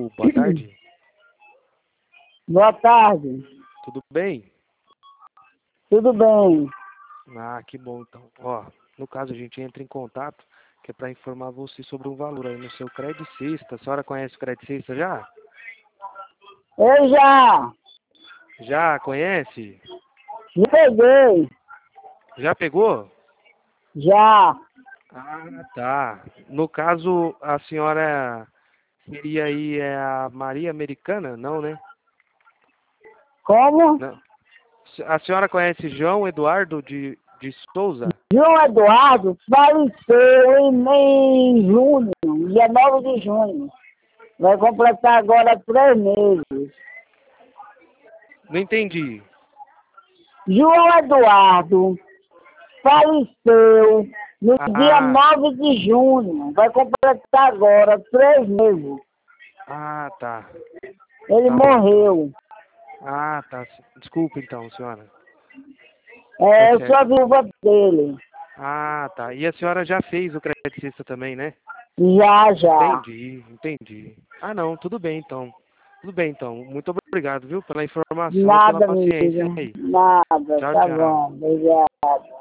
Alô, boa tarde. Boa tarde. Tudo bem? Tudo bem? Ah, que bom então. Ó, no caso a gente entra em contato, que é para informar você sobre um valor aí no seu Credit Sexta. A senhora conhece o Credit Sexta já? Eu já Já conhece? peguei. Já pegou? Já. Ah, tá. No caso, a senhora seria aí a Maria Americana? Não, né? Como? Não. A senhora conhece João Eduardo de Souza? João Eduardo faleceu em junho, dia 9 de junho. Vai completar agora 3 meses. Não entendi. João Eduardo faleceu no dia Ah, 9 de junho. Vai completar agora 3 meses. ah, tá. Ele Tá bom então. morreu. Ah, tá. Desculpa então, senhora. Tá Eu sou a certo. viúva dele. Ah, tá. E a senhora já fez o Credicista também, né? Já. Entendi. Ah, não, tudo bem então. Tudo bem então. Muito obrigado, viu, pela informação e pela Nada, paciência amiga. aí. Nada. Tchau, Tá tchau. bom. Obrigado.